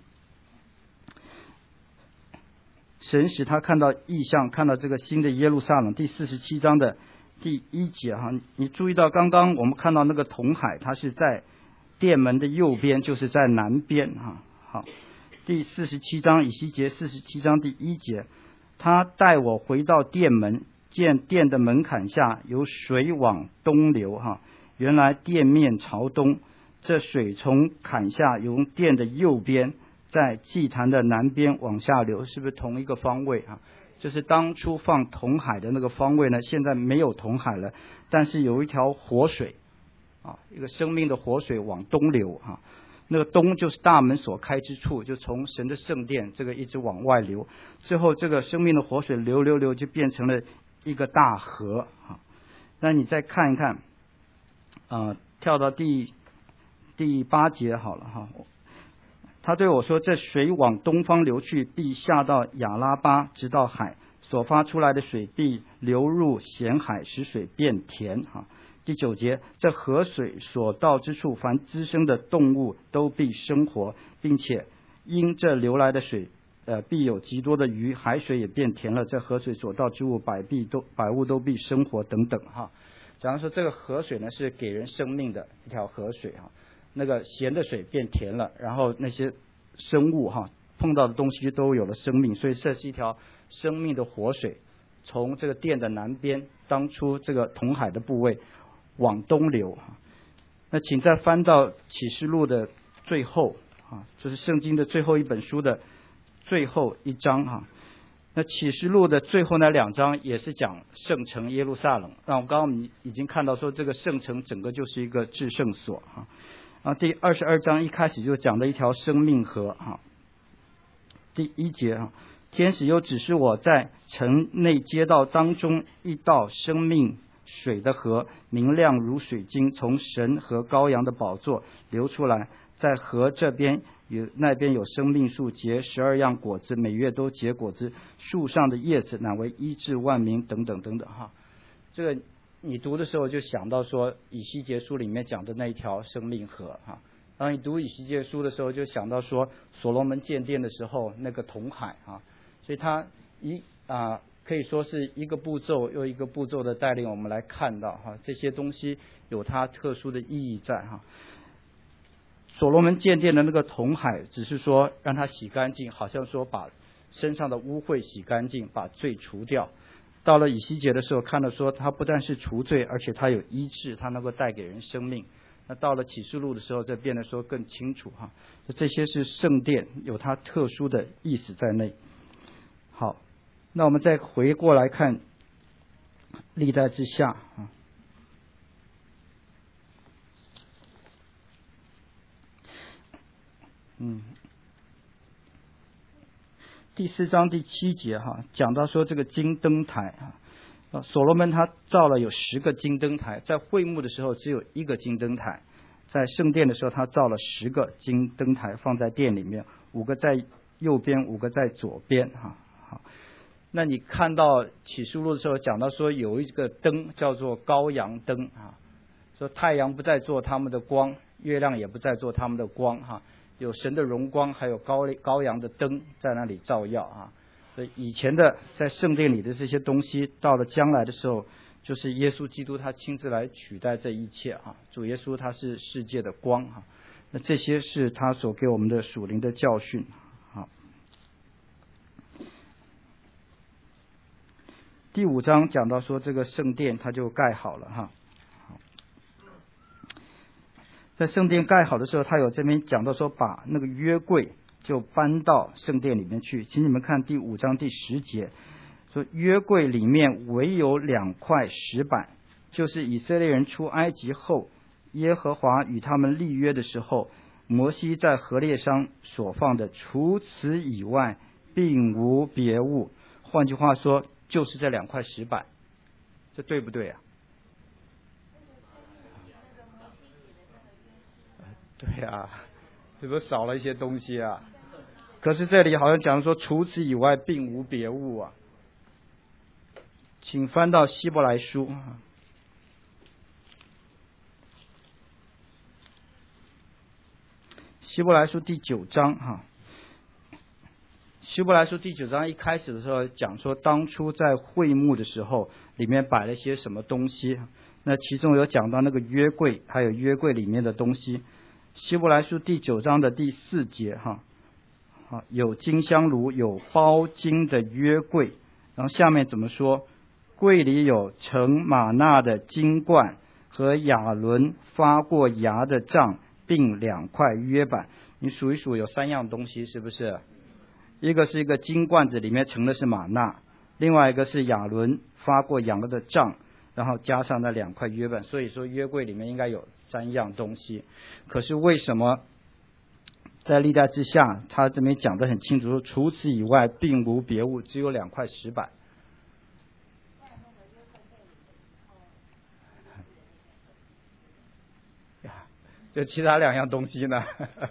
神使他看到异象，看到这个新的耶路撒冷，第四十七章的第一节哈。你注意到刚刚我们看到那个铜海，它是在殿门的右边，就是在南边哈。好，第四十七章以西结四十七章第一节，他带我回到殿门，见殿的门槛下有水往东流哈。原来殿面朝东，这水从坎下由殿的右边，在祭坛的南边往下流，是不是同一个方位啊？就是当初放铜海的那个方位呢，现在没有铜海了，但是有一条活水啊，一个生命的活水往东流啊。那个东就是大门所开之处，就从神的圣殿这个一直往外流，最后这个生命的活水流流流就变成了一个大河啊。那你再看一看，啊、呃，跳到第第八节好了哈。他对我说：“这水往东方流去，必下到亚拉巴，直到海，所发出来的水必流入咸海，使水变甜。”哈。第九节，这河水所到之处，凡滋生的动物都必生活，并且因这流来的水，呃，必有极多的鱼，海水也变甜了。这河水所到之物，百必都百物都必生活等等哈。假如说这个河水呢是给人生命的一条河水哈，那个咸的水变甜了，然后那些生物哈碰到的东西都有了生命，所以这是一条生命的活水，从这个殿的南边，当初这个铜海的部位往东流。那请再翻到启示录的最后啊，就是圣经的最后一本书的最后一章哈。那启示录的最后那两章也是讲圣城耶路撒冷。那我刚刚我们已经看到说，这个圣城整个就是一个至圣所哈。啊，第二十二章一开始就讲了一条生命河哈。第一节啊，天使又指示我在城内街道当中一道生命水的河，明亮如水晶，从神和羔羊的宝座流出来，在河这边有那边有生命树，结十二样果子，每月都结果子，树上的叶子乃为医治万民，等等等等哈。这个你读的时候就想到说以西结书里面讲的那一条生命河哈。当你读以西结书的时候，就想到说所罗门建殿的时候那个铜海啊，所以它一啊。可以说是一个步骤又一个步骤的带领我们来看到哈，这些东西有它特殊的意义在哈。所罗门建殿的那个铜海，只是说让它洗干净，好像说把身上的污秽洗干净，把罪除掉。到了以西结的时候，看到说它不但是除罪，而且它有医治，它能够带给人生命。那到了启示录的时候，这变得说更清楚哈。这些是圣殿，有它特殊的意思在内。好。那我们再回过来看历代之下啊，嗯，第四章第七节哈，讲到说这个金灯台啊，所罗门他造了有十个金灯台，在会幕的时候只有一个金灯台， 在圣殿的时候，他造了十个金灯台放在殿里面，五个在右边，五个在左边哈。好，那你看到启示录的时候讲到说有一个灯叫做羔羊灯啊，说太阳不再做他们的光，月亮也不再做他们的光哈，有神的荣光，还有羔羔羊的灯在那里照耀啊。所以以前的在圣殿里的这些东西，到了将来的时候，就是耶稣基督他亲自来取代这一切啊。主耶稣他是世界的光啊，那这些是他所给我们的属灵的教训。好，第五章讲到说这个圣殿它就盖好了哈。在圣殿盖好的时候，他有这边讲到说把那个约柜就搬到圣殿里面去，请你们看第五章第十节，说约柜里面唯有两块石板，就是以色列人出埃及后，耶和华与他们立约的时候，摩西在何烈山所放的，除此以外并无别物。换句话说，就是这两块石板，这对不对啊？对啊，这不少了一些东西啊。可是这里好像讲说除此以外并无别物啊。请翻到希伯来书，希伯来书第九章哈。希伯来书第九章一开始的时候讲说，当初在会幕的时候里面摆了些什么东西，那其中有讲到那个约柜，还有约柜里面的东西。希伯来书第九章的第四节哈，好，有金香炉，有包金的约柜，然后下面怎么说？柜里有盛玛纳的金罐和亚伦发过芽的杖，并两块约板。你数一数，有三样东西，是不是？一个是一个金罐子，里面盛的是玛纳；另外一个是亚伦发过芽的杖，然后加上那两块约板。所以说约柜里面应该有三样东西。可是为什么在历代之下，他这边讲得很清楚，说除此以外并无别物，只有两块石板。这其他两样东西呢？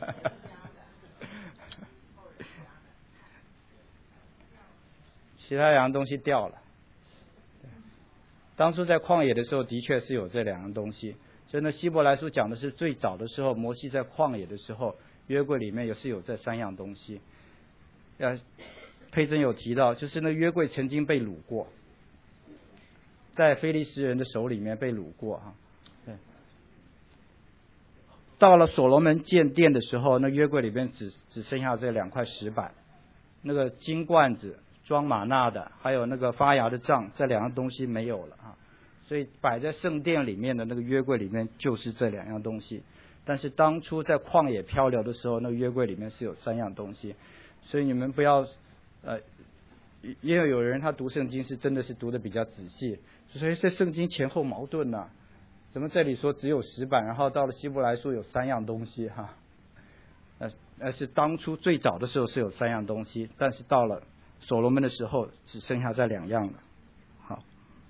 其他两样东西掉了。当初在旷野的时候，的确是有这两样东西。所以呢，希伯来书讲的是最早的时候，摩西在旷野的时候，约柜里面也是有这三样东西。呃，佩珍有提到，就是那约柜曾经被掳过，在非利士人的手里面被掳过哈。对。到了所罗门建殿的时候，那约柜里面只只剩下这两块石板，那个金罐子装玛纳的，还有那个发芽的杖，这两样东西没有了啊。所以摆在圣殿里面的那个约柜里面就是这两样东西。但是当初在旷野漂流的时候，那个约柜里面是有三样东西。所以你们不要呃，因为有人他读圣经是真的是读的比较仔细，所以这圣经前后矛盾啊。怎么这里说只有石板，然后到了希伯来书有三样东西哈？那那是当初最早的时候是有三样东西，但是到了所罗门的时候只剩下这两样了。好，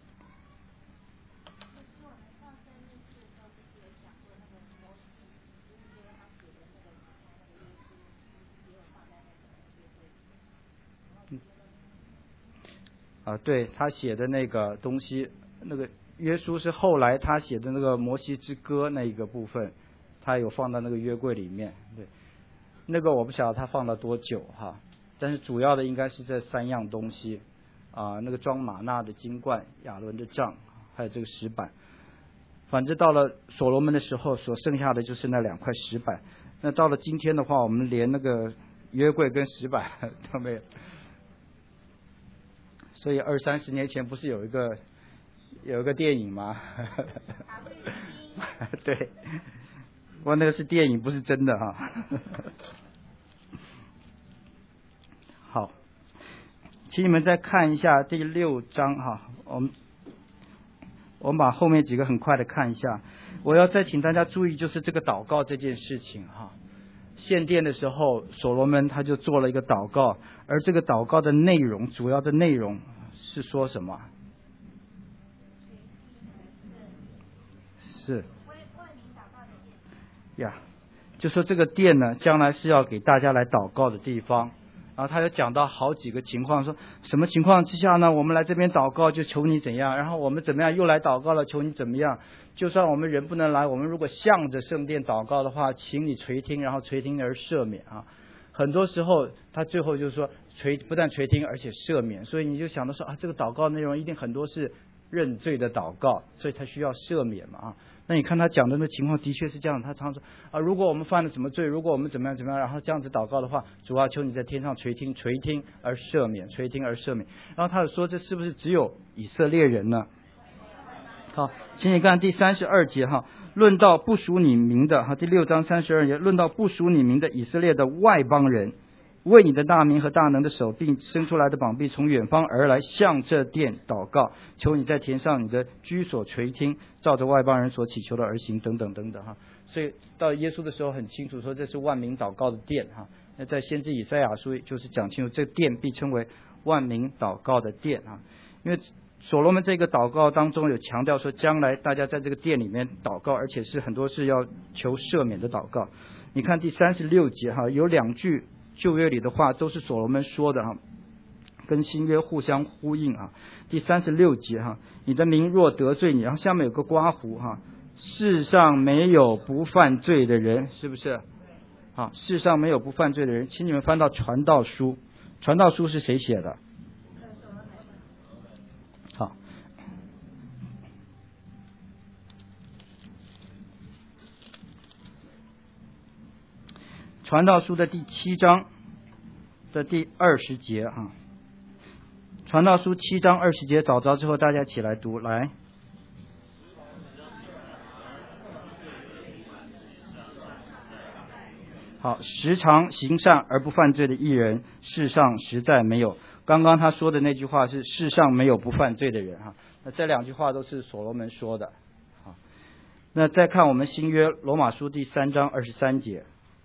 嗯，啊，对他写的那个东西，那个。约书是后来他写的那个摩西之歌那一个部分，他有放到那个约柜里面。对，那个我不晓得他放了多久哈，但是主要的应该是这三样东西啊，那个装玛纳的金罐、亚伦的杖，还有这个石板。反正到了所罗门的时候，所剩下的就是那两块石板。那到了今天的话，我们连那个约柜跟石板都没有。所以二三十年前不是有一个。有一个电影吗？对，不过那个是电影，不是真的哈。好，请你们再看一下第六章哈，我们我们把后面几个很快的看一下。我要再请大家注意，就是这个祷告这件事情哈。献殿的时候，所罗门他就做了一个祷告，而这个祷告的内容，主要的内容是说什么？是呀，就说这个殿呢，将来是要给大家来祷告的地方。然后他又讲到好几个情况，说什么情况之下呢，我们来这边祷告就求你怎样，然后我们怎么样又来祷告了，求你怎么样。就算我们人不能来，我们如果向着圣殿祷告的话，请你垂听，然后垂听而赦免啊。很多时候他最后就是说垂不但垂听而且赦免，所以你就想到说啊，这个祷告内容一定很多是认罪的祷告，所以他需要赦免嘛啊。那你看他讲的那情况的确是这样，他常说啊，如果我们犯了什么罪，如果我们怎么样怎么样，然后这样子祷告的话，主啊，求你在天上垂听，垂听而赦免，垂听而赦免。然后他就说，这是不是只有以色列人呢？好，请你看第三十二节哈，论到不属你名的哈，第六章三十二节，论到不属你名的以色列的外邦人，为你的大名和大能的手并伸出来的膀臂从远方而来，向这殿祷告，求你在田上你的居所垂听，照着外邦人所祈求的而行，等等等等哈。所以到耶稣的时候很清楚说，这是万民祷告的殿哈。那在先知以赛亚书就是讲清楚，这殿必称为万民祷告的殿啊。因为所罗门这个祷告当中有强调说，将来大家在这个殿里面祷告，而且是很多是要求赦免的祷告。你看第三十六节哈，有两句旧约里的话都是所罗门说的哈，跟新约互相呼应啊。第三十六节哈，你的名若得罪你，然后下面有个括弧哈，世上没有不犯罪的人，是不是？好，世上没有不犯罪的人，请你们翻到传道书，传道书是谁写的？好，传道书的第七章的第二十节哈，传道书七章二十节，找着之后大家起来读来。好，时常行善而不犯罪的义人，世上实在没有。刚刚他说的那句话是世上没有不犯罪的人哈，那这两句话都是所罗门说的。好，那再看我们新约罗马书第三章二十三节。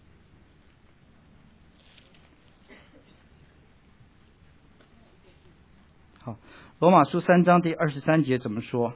好，罗马书三章第二十三节怎么说？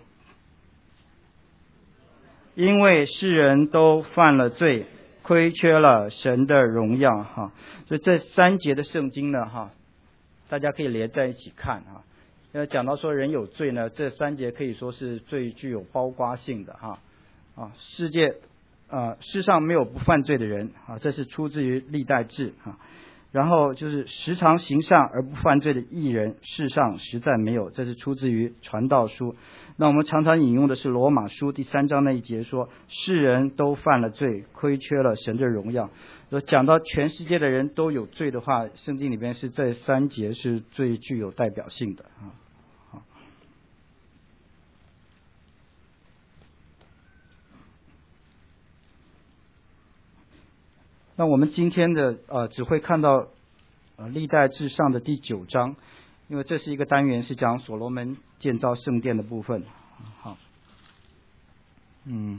因为世人都犯了罪，亏缺了神的荣耀哈。所以这三节的圣经呢哈，大家可以连在一起看哈。因为讲到说人有罪呢，这三节可以说是最具有包括性的哈啊。世界啊，世上没有不犯罪的人啊，这是出自于历代志啊。然后就是时常行善而不犯罪的义人，世上实在没有，这是出自于传道书。那我们常常引用的是罗马书第三章那一节说，世人都犯了罪，亏缺了神的荣耀。说讲到全世界的人都有罪的话，圣经里边是这三节是最具有代表性的啊。好，那我们今天的呃只会看到呃历代志上的第九章，因为这是一个单元是讲所罗门建造圣殿的部分。好，嗯，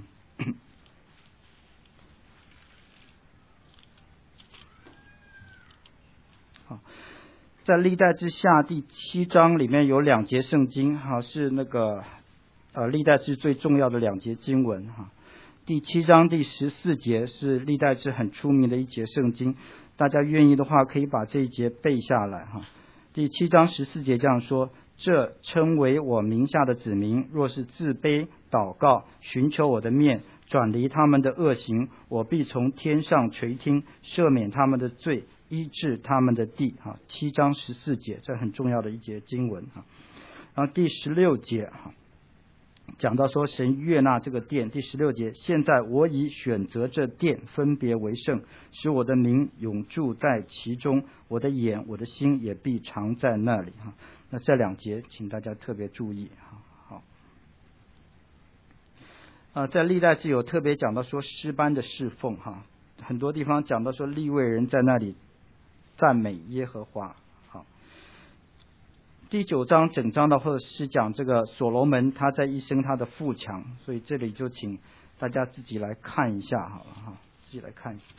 好，在历代志下第七章里面有两节圣经哈，是那个呃历代志最重要的两节经文哈。第七章第十四节是历代志很出名的一节圣经，大家愿意的话可以把这一节背下来哈。第七章十四节这样说，这称为我名下的子民，若是自卑祷告，寻求我的面，转离他们的恶行，我必从天上垂听，赦免他们的罪，医治他们的地哈。七章十四节，这很重要的一节经文哈。然后第十六节哈，讲到说神悦纳这个殿。第十六节，现在我已选择这殿，分别为圣，使我的名永驻在其中，我的眼我的心也必常在那里哈。那这两节请大家特别注意哈。好，呃，在历代志有特别讲到说诗班的侍奉哈，很多地方讲到说利未人在那里赞美耶和华。第九章整章的话是讲这个所罗门他在一生他的富强，所以这里就请大家自己来看一下好了哈，自己来看一下。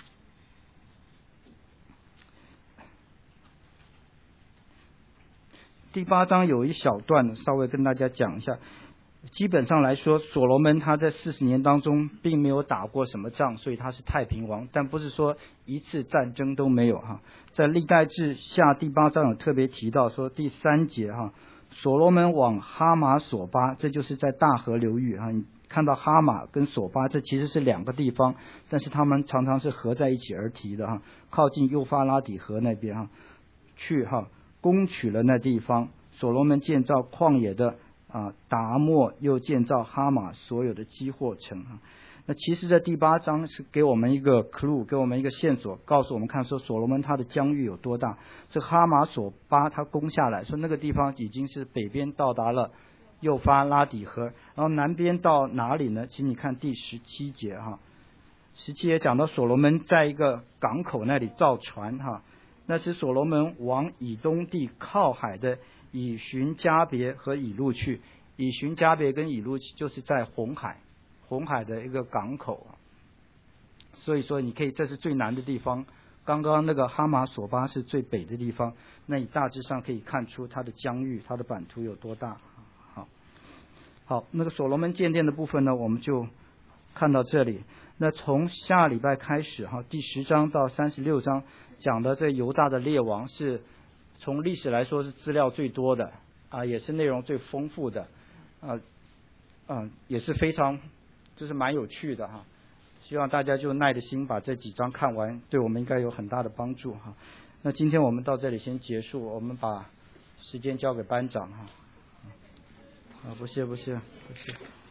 第八章有一小段稍微跟大家讲一下， 基本上来说，所罗门他在四十年当中并没有打过什么仗，所以他是太平王，但不是说一次战争都没有哈。在历代志下第八章有特别提到说第三节哈，所罗门往哈马索巴，这就是在大河流域哈，你看到哈马跟索巴这其实是两个地方，但是他们常常是合在一起而提的哈，靠近幼发拉底河那边哈，去哈攻取了那地方。所罗门建造旷野的啊，达莫又建造哈马所有的基货城啊。那其实这第八章是给我们一个 clue， 给我们一个线索，告诉我们看说所罗门他的疆域有多大。这哈马索巴他攻下来，说那个地方已经是北边到达了幼发拉底河，然后南边到哪里呢？请你看第十七节哈，十七节讲到所罗门在一个港口那里造船哈，那是所罗门往以东地靠海的以寻加别和以路去，以寻加别跟以路就是在红海，红海的一个港口，所以说你可以，这是最南的地方。刚刚那个哈马索巴是最北的地方，那你大致上可以看出它的疆域，它的版图有多大。好，好，那个所罗门建殿的部分呢，我们就看到这里。那从下礼拜开始哈，第十章到三十六章讲的这犹大的列王是。从历史来说是资料最多的啊，也是内容最丰富的啊，嗯，也是非常，就是蛮有趣的哈。希望大家就耐着心把这几章看完，对我们应该有很大的帮助哈。那今天我们到这里先结束，我们把时间交给班长哈。啊，不谢不谢不谢。